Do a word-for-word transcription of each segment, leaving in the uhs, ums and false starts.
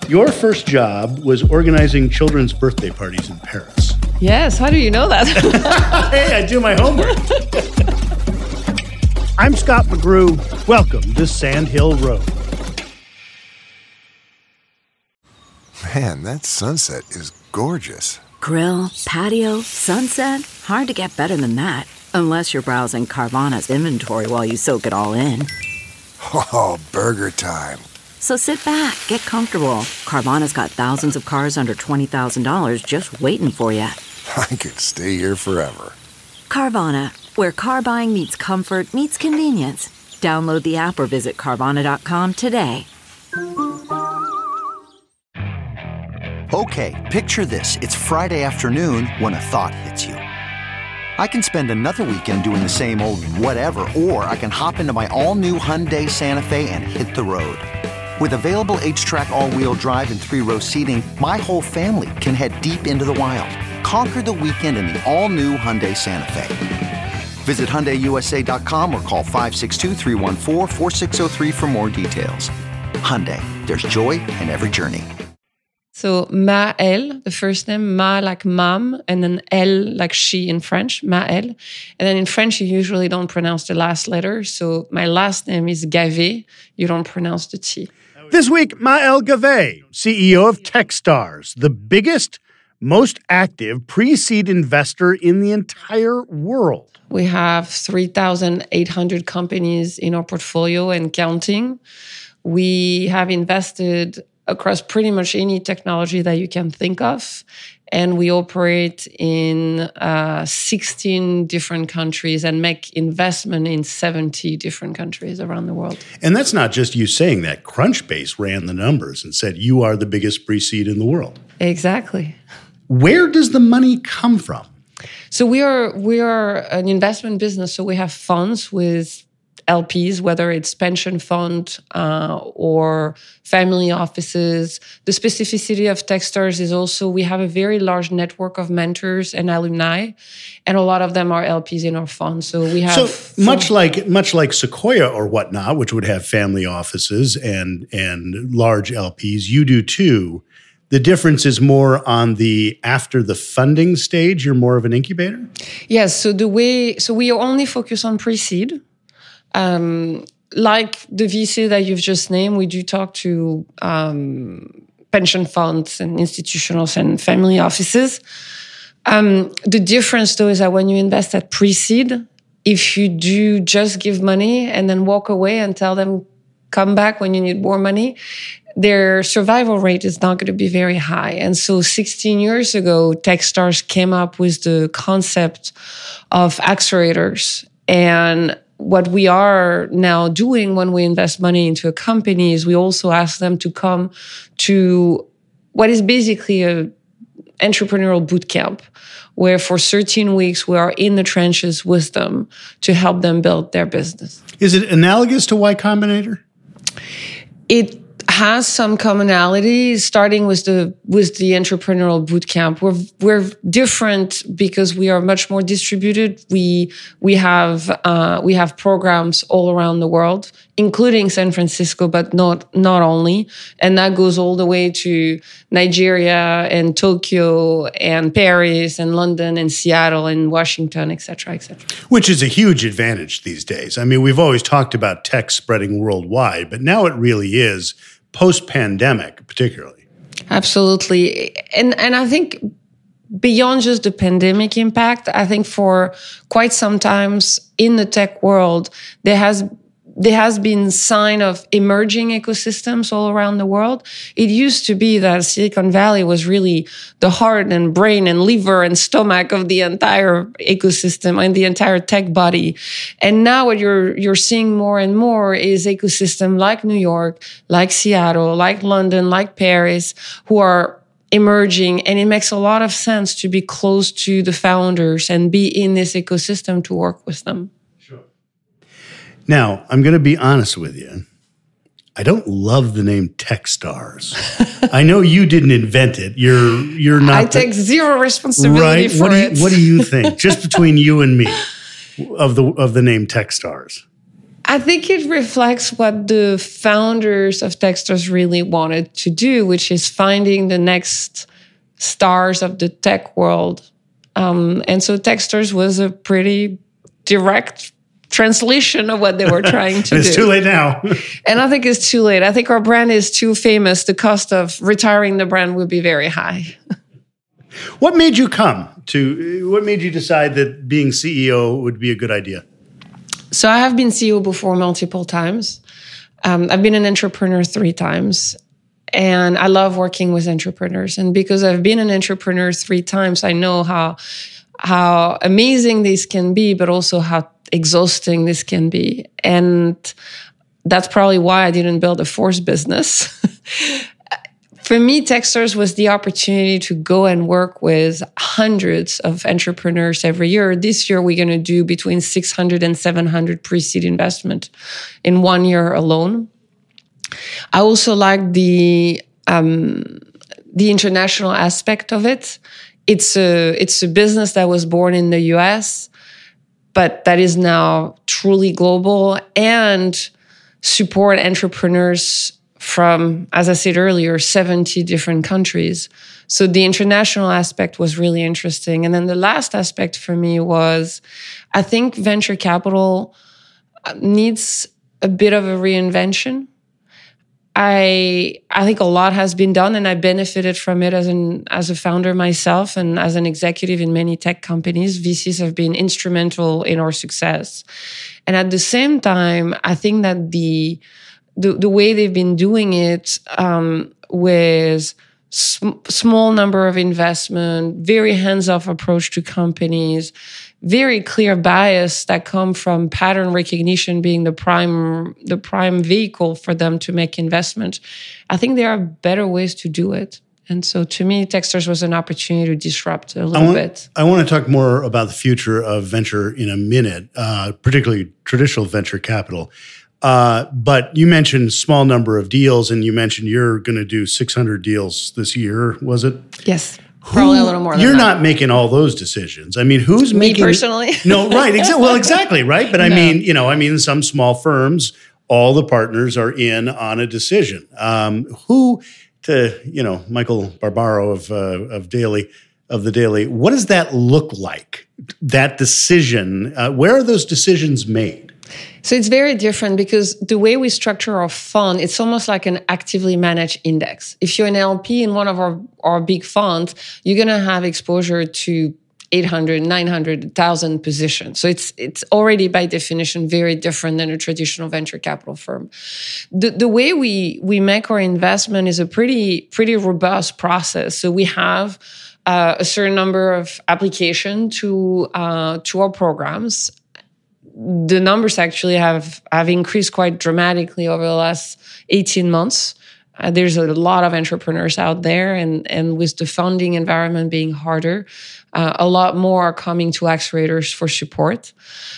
Your first job was organizing children's birthday parties in Paris. Yes, how do you know that? Hey, I do my homework. I'm Scott McGrew. Welcome to Sand Hill Road. Man, that sunset is gorgeous. Grill, patio, sunset. Hard to get better than that. Unless you're browsing Carvana's inventory while you soak it all in. Oh, burger time. So sit back, get comfortable. Carvana's got thousands of cars under twenty thousand dollars just waiting for you. I could stay here forever. Carvana, where car buying meets comfort, meets convenience. Download the app or visit Carvana dot com today. Okay, picture this. It's Friday afternoon when a thought hits you. I can spend another weekend doing the same old whatever, or I can hop into my all-new Hyundai Santa Fe and hit the road. With available H-Track all-wheel drive and three-row seating, my whole family can head deep into the wild. Conquer the weekend in the all-new Hyundai Santa Fe. Visit Hyundai U S A dot com or call five six two, three one four, four six zero three for more details. Hyundai, there's joy in every journey. So Maëlle, the first name, Ma like mom, and then Elle like she in French, Maëlle. And then in French, you usually don't pronounce the last letter. So my last name is Gavet. You don't pronounce the T. This week, Maëlle Gavet, C E O of Techstars, the biggest, most active pre-seed investor in the entire world. We have three thousand eight hundred companies in our portfolio and counting. We have invested across pretty much any technology that you can think of. And we operate in uh, sixteen different countries and make investment in seventy different countries around the world. And that's not just you saying that. Crunchbase ran the numbers and said, you are the biggest pre-seed in the world. Exactly. Where does the money come from? So we are we are an investment business. So we have funds with L Ps, whether it's pension fund uh, or family offices. The specificity of Techstars is also we have a very large network of mentors and alumni, and a lot of them are L Ps in our fund. So we have so much like much like Sequoia or whatnot, which would have family offices and and large L Ps. You do too. The difference is more on the after the funding stage. You're more of an incubator. Yes. So the way so we only focus on pre-seed. Um, like the V C that you've just named, we do talk to um, pension funds and institutionals and family offices. Um, the difference, though, is that when you invest at pre-seed, if you do just give money and then walk away and tell them, come back when you need more money, their survival rate is not going to be very high. And so sixteen years ago, Techstars came up with the concept of accelerators. And what we are now doing when we invest money into a company is we also ask them to come to what is basically a entrepreneurial boot camp, where for thirteen weeks we are in the trenches with them to help them build their business. Is it analogous to Y Combinator? It has some commonality, starting with the with the entrepreneurial bootcamp. We're we're different because we are much more distributed. We we have uh, we have programs all around the world, including San Francisco, but not not only. And that goes all the way to Nigeria and Tokyo and Paris and London and Seattle and Washington, et cetera, et cetera. Which is a huge advantage these days. I mean, we've always talked about tech spreading worldwide, but now it really is. Post-pandemic, particularly. Absolutely. And and I think beyond just the pandemic impact, I think for quite some times in the tech world, there has there has been sign of emerging ecosystems all around the world. It used to be that Silicon Valley was really the heart and brain and liver and stomach of the entire ecosystem and the entire tech body. And now what you're you're seeing more and more is ecosystem like New York, like Seattle, like London, like Paris, who are emerging. And it makes a lot of sense to be close to the founders and be in this ecosystem to work with them. Now, I'm going to be honest with you. I don't love the name Techstars. I know you didn't invent it. You're you're not. I take the, zero responsibility right? for what do you, it. What do you think? Just between you and me, of the of the name Techstars. I think it reflects what the founders of Techstars really wanted to do, which is finding the next stars of the tech world. Um, and so Techstars was a pretty direct translation of what they were trying to it's do. It's too late now. And I think it's too late. I think our brand is too famous. The cost of retiring the brand would be very high. What made you come to, what made you decide that being C E O would be a good idea? So I have been C E O before multiple times. Um, I've been an entrepreneur three times. And I love working with entrepreneurs. And because I've been an entrepreneur three times, I know how how amazing this can be, but also how exhausting this can be. And that's probably why I didn't build a fourth business. For me, Techstars was the opportunity to go and work with hundreds of entrepreneurs every year. This year, we're going to do between six hundred and seven hundred pre-seed investment in one year alone. I also like the um, the international aspect of it. It's a it's a business that was born in the U S, but that is now truly global and support entrepreneurs from, as I said earlier, seventy different countries. So the international aspect was really interesting. And then the last aspect for me was, I think venture capital needs a bit of a reinvention. I I think a lot has been done, and I benefited from it as an as a founder myself and as an executive in many tech companies. V Cs have been instrumental in our success. And at the same time, I think that the the, the way they've been doing it um, with sm- small number of investment, very hands-off approach to companies, very clear bias that come from pattern recognition being the prime the prime vehicle for them to make investment. I think there are better ways to do it. And so to me, Techstars was an opportunity to disrupt a little I want, bit. I want to talk more about the future of venture in a minute, uh, particularly traditional venture capital. Uh, but you mentioned small number of deals, and you mentioned you're going to do six hundred deals this year, was it? Yes. Probably Who, a little more than You're that. not making all those decisions. I mean, who's Me making... personally? No, right. Exa- well, exactly, right? But I No. mean, you know, I mean, some small firms, all the partners are in on a decision. Um, who, to, you know, Michael Barbaro of uh, of Daily, of the Daily, what does that look like? That decision, uh, where are those decisions made? So it's very different because the way we structure our fund, it's almost like an actively managed index. If you're an L P in one of our, our big funds, you're going to have exposure to eight hundred, nine hundred, one thousand positions. So it's it's already by definition very different than a traditional venture capital firm. The the way we we make our investment is a pretty pretty robust process. So we have uh, a certain number of applications to uh, to our programs. The numbers actually have, have increased quite dramatically over the last eighteen months. Uh, there's a lot of entrepreneurs out there, and, and with the funding environment being harder, uh, a lot more are coming to accelerators for support.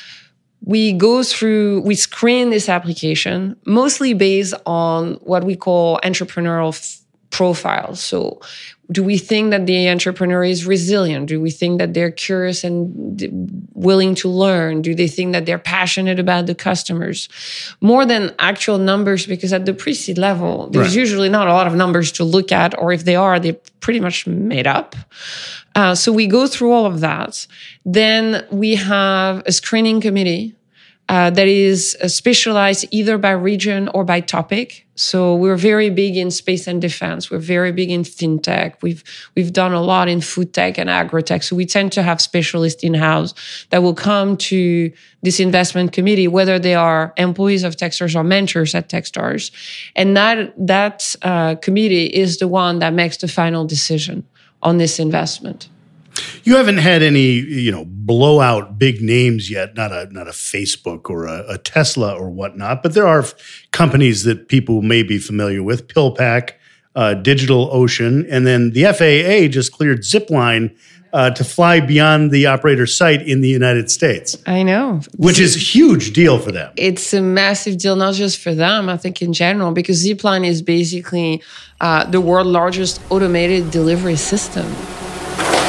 We go through, we screen this application mostly based on what we call entrepreneurial f- profiles. So do we think that the entrepreneur is resilient? Do we think that they're curious and d- willing to learn? Do they think that they're passionate about the customers? More than actual numbers, because at the pre-seed level, there's Right. usually not a lot of numbers to look at, or if they are, they're pretty much made up. Uh, so we go through all of that. Then we have a screening committee uh, that is uh, specialized either by region or by topic. So we're very big in space and defense. We're very big in fintech. We've we've done a lot in food tech and agri-tech. So we tend to have specialists in-house that will come to this investment committee, whether they are employees of Techstars or mentors at Techstars. And that, that uh, committee is the one that makes the final decision on this investment. You haven't had any, you know, blowout big names yet, not a not a Facebook or a, a Tesla or whatnot, but there are f- companies that people may be familiar with, PillPack, uh, DigitalOcean, and then the F A A just cleared Zipline uh, to fly beyond the operator's site in the United States, I know. which is a huge deal for them. It's a massive deal, not just for them, I think in general, because Zipline is basically uh, the world's largest automated delivery system.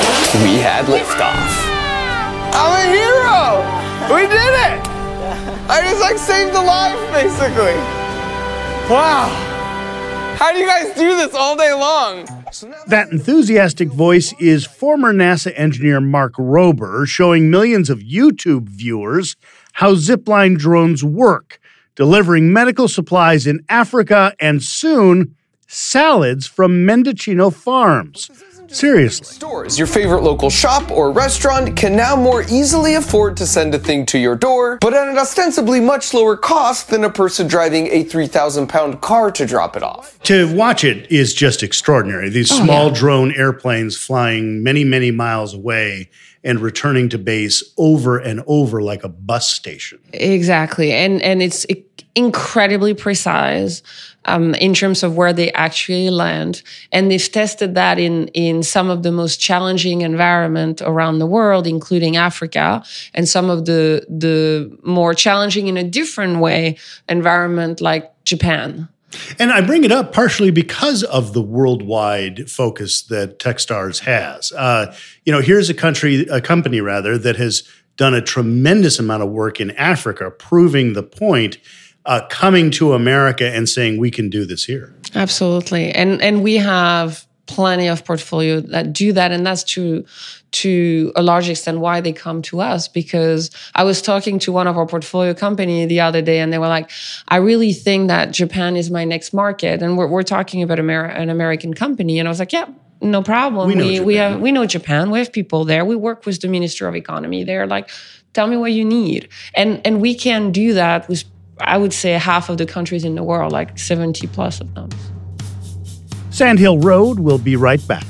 We had liftoff. I'm a hero! We did it! I just like saved a life, basically. Wow. How do you guys do this all day long? That enthusiastic voice is former NASA engineer Mark Rober, showing millions of YouTube viewers how zipline drones work, delivering medical supplies in Africa and soon salads from Mendocino farms. Seriously. Stores. Your favorite local shop or restaurant can now more easily afford to send a thing to your door, but at an ostensibly much lower cost than a person driving a three thousand pound car to drop it off. To watch it is just extraordinary. These oh, small yeah. drone airplanes flying many, many miles away and returning to base over and over like a bus station. Exactly. And and it's incredibly precise um, in terms of where they actually land. And they've tested that in, in some of the most challenging environment around the world, including Africa, and some of the the more challenging in a different way environment like Japan. And I bring it up partially because of the worldwide focus that Techstars has. Uh, you know, here's a country, a company rather, that has done a tremendous amount of work in Africa, proving the point, uh, coming to America and saying we can do this here. Absolutely, and and we have plenty of portfolio that do that, and that's to to a large extent why they come to us. Because I was talking to one of our portfolio company the other day, and they were like, "I really think that Japan is my next market," and we're we're talking about Amer- an American company, and I was like, "Yeah, no problem. We know we, Japan. we have we know Japan. We have people there. We work with the Ministry of Economy there. Like, tell me what you need," and and we can do that with, I would say, half of the countries in the world, like seventy plus of them. Sandhill Road will be right back.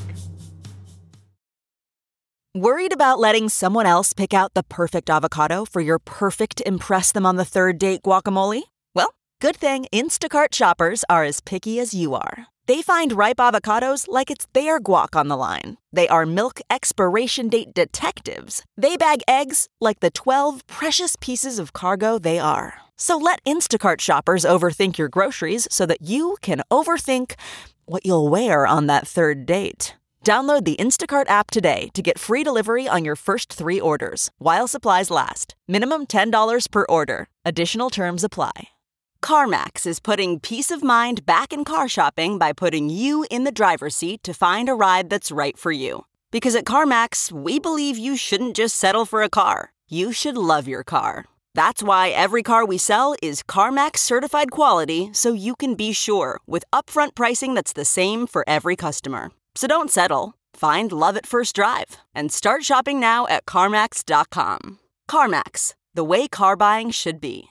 Worried about letting someone else pick out the perfect avocado for your perfect impress them on the third date guacamole? Well, good thing Instacart shoppers are as picky as you are. They find ripe avocados like it's their guac on the line. They are milk expiration date detectives. They bag eggs like the twelve precious pieces of cargo they are. So let Instacart shoppers overthink your groceries so that you can overthink what you'll wear on that third date. Download the Instacart app today to get free delivery on your first three orders, while supplies last. Minimum ten dollars per order. Additional terms apply. CarMax is putting peace of mind back in car shopping by putting you in the driver's seat to find a ride that's right for you. Because at CarMax, we believe you shouldn't just settle for a car. You should love your car. That's why every car we sell is CarMax certified quality, so you can be sure with upfront pricing that's the same for every customer. So don't settle. Find love at first drive and start shopping now at CarMax dot com. CarMax, the way car buying should be.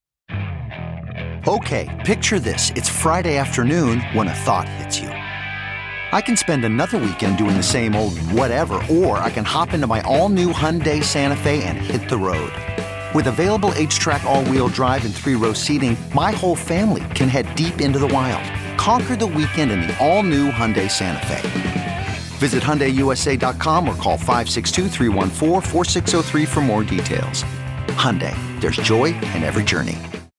Okay, picture this. It's Friday afternoon when a thought hits you. I can spend another weekend doing the same old whatever, or I can hop into my all-new Hyundai Santa Fe and hit the road. With available H-Track all-wheel drive and three-row seating, my whole family can head deep into the wild. Conquer the weekend in the all-new Hyundai Santa Fe. Visit Hyundai U S A dot com or call five six two, three one four, four six zero three for more details. Hyundai, there's joy in every journey.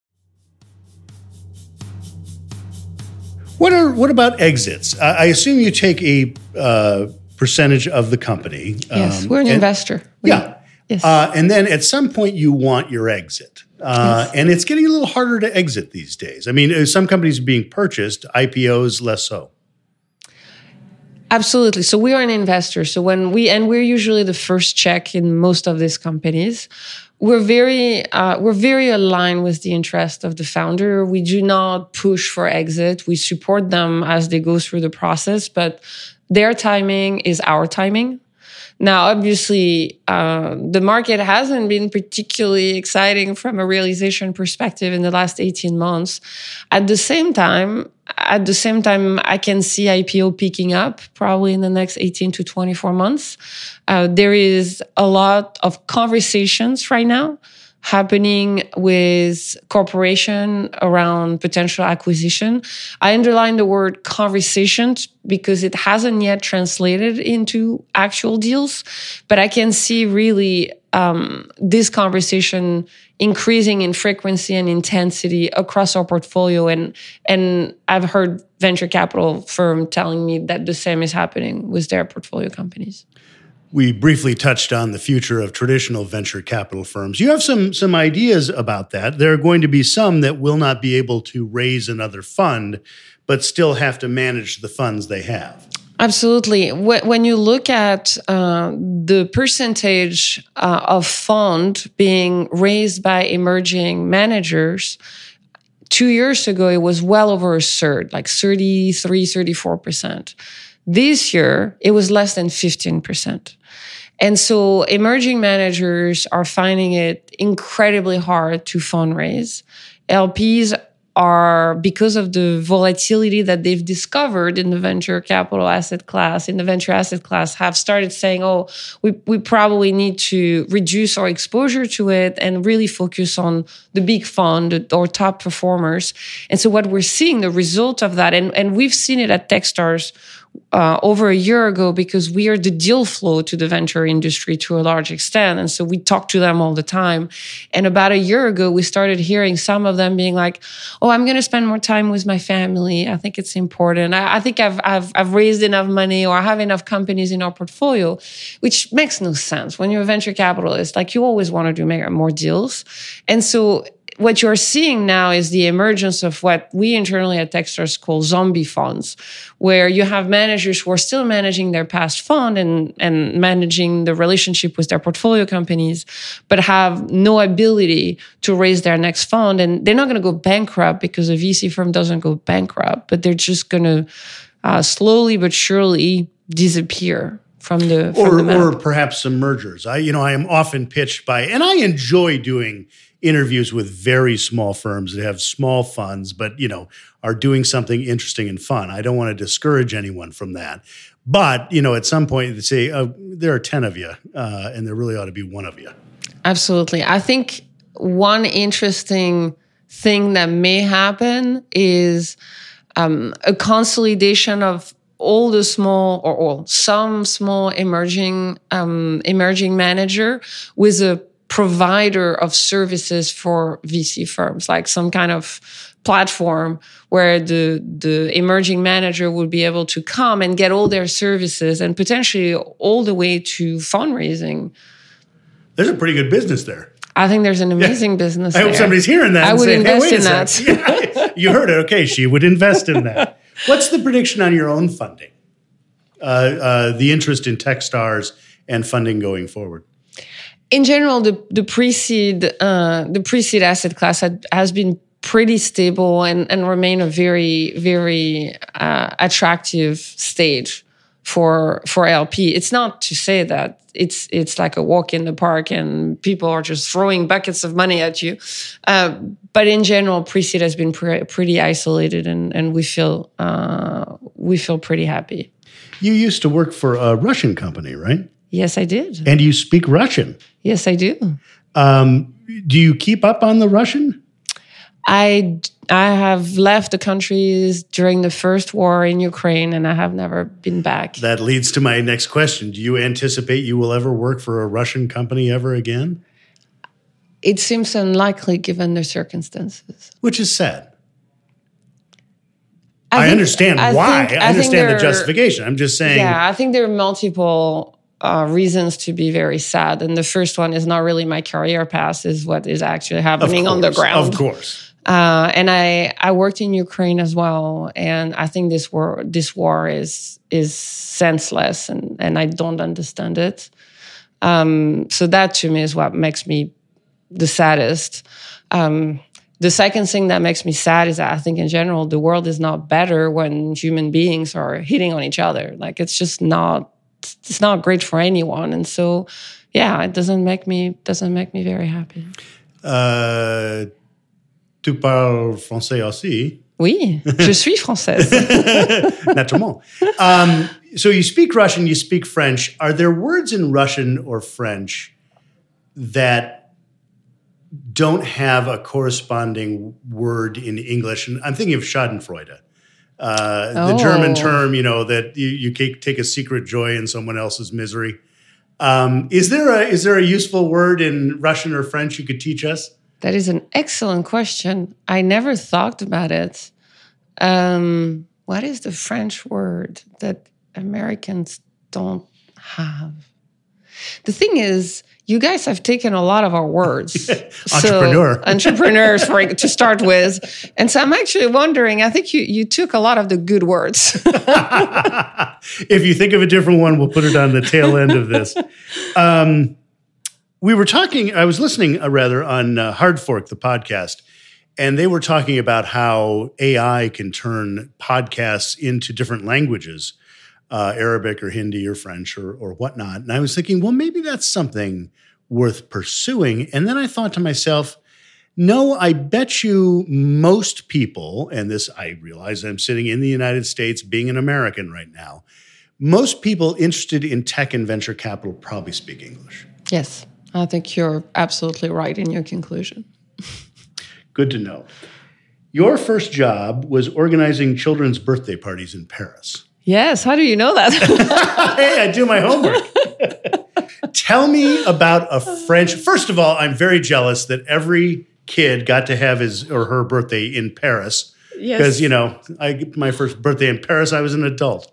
What are what about exits? Uh, I assume you take a uh, percentage of the company. Yes, um, we're an and, investor. We, yeah. Yes. Uh, and then at some point you want your exit. Uh, yes. And it's getting a little harder to exit these days. I mean, some companies are being purchased, I P Os less so. Absolutely. So we are an investor. So when we, and we're usually the first check in most of these companies, we're very, uh, we're very aligned with the interest of the founder. We do not push for exit. We support them as they go through the process, but their timing is our timing. Now, obviously, uh, the market hasn't been particularly exciting from a realization perspective in the last eighteen months. At the same time, at the same time, I can see I P O picking up probably in the next eighteen to twenty-four months. Uh, there is a lot of conversations right now happening with corporation around potential acquisition. I underline the word conversations because it hasn't yet translated into actual deals, but I can see really um, this conversation increasing in frequency and intensity across our portfolio. And, and I've heard venture capital firm telling me that the same is happening with their portfolio companies. We briefly touched on the future of traditional venture capital firms. You have some some ideas about that. There are going to be some that will not be able to raise another fund, but still have to manage the funds they have. Absolutely. When you look at uh, the percentage uh, of fund being raised by emerging managers, two years ago, it was well over a third, like thirty-three, thirty-four percent. This year, it was less than fifteen percent. And so emerging managers are finding it incredibly hard to fundraise. L Ps are, because of the volatility that they've discovered in the venture capital asset class, in the venture asset class, have started saying, oh, we, we probably need to reduce our exposure to it and really focus on the big fund or top performers. And so what we're seeing, the result of that, and, and we've seen it at Techstars Uh, over a year ago, because we are the deal flow to the venture industry to a large extent. And so we talk to them all the time. And about a year ago, we started hearing some of them being like, oh, I'm going to spend more time with my family. I think it's important. I, I think I've, I've, I've raised enough money, or I have enough companies in our portfolio, which makes no sense. When you're a venture capitalist, like, you always want to do more deals. And so what you're seeing now is the emergence of what we internally at Techstars call zombie funds, where you have managers who are still managing their past fund and, and managing the relationship with their portfolio companies, but have no ability to raise their next fund. And they're not going to go bankrupt because a V C firm doesn't go bankrupt, but they're just going to uh, slowly but surely disappear from the from or, the map. Or perhaps some mergers. I, you know, I am often pitched by, and I enjoy doing interviews with very small firms that have small funds, but, you know, are doing something interesting and fun. I don't want to discourage anyone from that. But, you know, at some point they say, oh, there are ten of you, uh, and there really ought to be one of you. Absolutely. I think one interesting thing that may happen is um, a consolidation of all the small or all some small emerging um, emerging manager with a provider of services for V C firms, like some kind of platform where the the emerging manager would be able to come and get all their services, and potentially all the way to fundraising. There's a pretty good business there. I think there's an amazing yeah. business I there. hope somebody's hearing that. I and would saying, invest hey, in that. Yeah, you heard it. Okay, she would invest in that. What's the prediction on your own funding? Uh, uh, the interest in Techstars and funding going forward? In general, the the pre-seed uh, the pre-seed asset class had, has been pretty stable and and remain a very very uh, attractive stage for for L P. It's not to say that it's it's like a walk in the park and people are just throwing buckets of money at you, uh, but in general, pre-seed has been pre- pretty isolated, and and we feel uh, we feel pretty happy. You used to work for a Russian company, right? Yes, I did. And you speak Russian? Yes, I do. Um, do you keep up on the Russian? I, I have left the countries during the first war in Ukraine, and I have never been back. That leads to my next question. Do you anticipate you will ever work for a Russian company ever again? It seems unlikely given the circumstances. Which is sad. I, I think, understand I why. Think, I understand I the justification. I'm just saying. Yeah, I think there are multiple uh, reasons to be very sad. And the first one is not really my career path, is what is actually happening course, on the ground. Of course. Uh, and I, I worked in Ukraine as well. And I think this war, this war is is senseless, and, and I don't understand it. Um, so that to me is what makes me the saddest. Um, The second thing that makes me sad is that I think in general, the world is not better when human beings are hitting on each other. Like, it's just not, it's not great for anyone. And so, yeah, it doesn't make me, doesn't make me very happy. Uh, tu parles français aussi? Oui, je suis française. Naturellement. Um, so you speak Russian, you speak French. Are there words in Russian or French that don't have a corresponding word in English? And I'm thinking of Schadenfreude, uh, oh. the German term, you know, that you, you take a secret joy in someone else's misery. Um, is there a is there a useful word in Russian or French you could teach us? That is an excellent question. I never thought about it. Um, what is the French word that Americans don't have? The thing is, you guys have taken a lot of our words. Entrepreneur. So, entrepreneurs, for, to start with. And so I'm actually wondering, I think you, you took a lot of the good words. If you think of a different one, we'll put it on the tail end of this. Um, we were talking, I was listening uh, rather on uh, Hard Fork, the podcast, and they were talking about how A I can turn podcasts into different languages. Uh, Arabic or Hindi or French or, or whatnot. And I was thinking, well, maybe that's something worth pursuing. And then I thought to myself, no, I bet you most people, and this, I realize I'm sitting in the United States being an American right now, most people interested in tech and venture capital probably speak English. Yes, I think you're absolutely right in your conclusion. Good to know. Your first job was organizing children's birthday parties in Paris. Yes. How do you know that? Hey, I do my homework. Tell me about a French. First of all, I'm very jealous that every kid got to have his or her birthday in Paris. Yes. Because, you know, I my first birthday in Paris, I was an adult.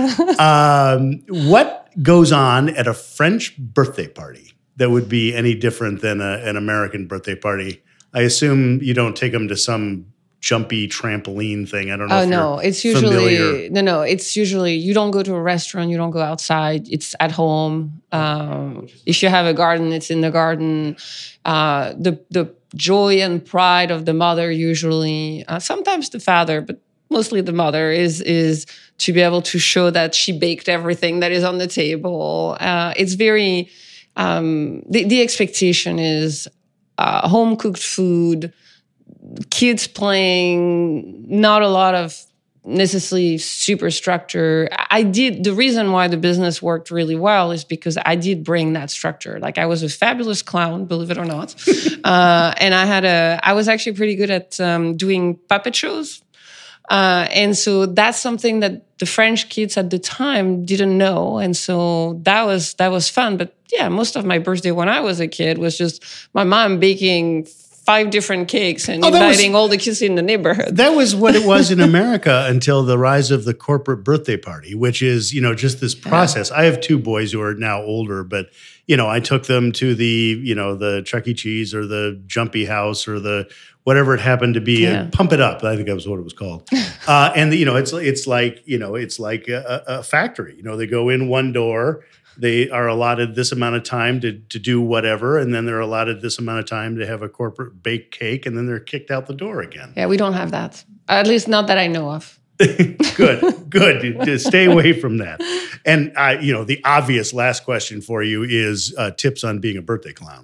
um, what goes on at a French birthday party that would be any different than a, an American birthday party? I assume you don't take them to some jumpy trampoline thing. I don't know. Oh if no, you're it's usually familiar. no, no. It's usually you don't go to a restaurant, you don't go outside. It's at home. Um, if you have a garden, it's in the garden. Uh, the the joy and pride of the mother, usually, uh, sometimes the father, but mostly the mother, is is to be able to show that she baked everything that is on the table. Uh, it's very um, the the expectation is uh, home cooked food. Kids playing, not a lot of necessarily super structure. I did, the reason why the business worked really well is because I did bring that structure. Like I was a fabulous clown, believe it or not. uh, and I had a, I was actually pretty good at um, doing puppet shows. Uh, and so that's something that the French kids at the time didn't know. And so that was, that was fun. But yeah, most of my birthday when I was a kid was just my mom baking five different cakes and oh, inviting was, all the kids in the neighborhood. That was what it was in America until the rise of the corporate birthday party, which is, you know, just this process. Yeah. I have two boys who are now older, but, you know, I took them to the, you know, the Chuck E. Cheese or the Jumpy House or the whatever it happened to be. Yeah. Pump It Up, I think that was what it was called. uh, and, you know, it's it's like, you know, it's like a, a factory. You know, they go in one door. They are allotted this amount of time to, to do whatever, and then they're allotted this amount of time to have a corporate baked cake, and then they're kicked out the door again. Yeah, we don't have that. At least not that I know of. Good, good. To stay away from that. And, uh, you know, the obvious last question for you is uh, tips on being a birthday clown.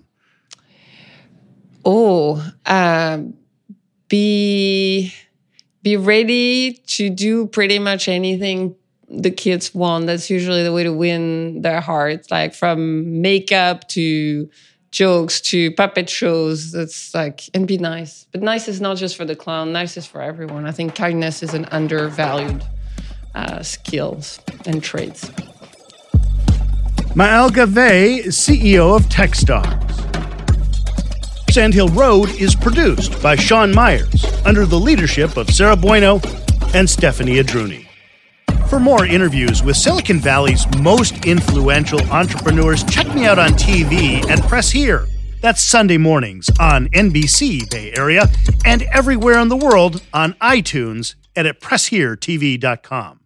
Oh, um, be, be ready to do pretty much anything the kids want. That's usually the way to win their hearts, like from makeup to jokes to puppet shows. That's like, and be nice. But nice is not just for the clown, nice is for everyone. I think kindness is an undervalued uh, skill and trait. Maëlle Gavet is C E O of Techstars. Sandhill Road is produced by Sean Myers under the leadership of Sarah Bueno and Stephanie Adruni. For more interviews with Silicon Valley's most influential entrepreneurs, check me out on T V at Press Here. That's Sunday mornings on N B C Bay Area and everywhere in the world on iTunes and at press here t v dot com.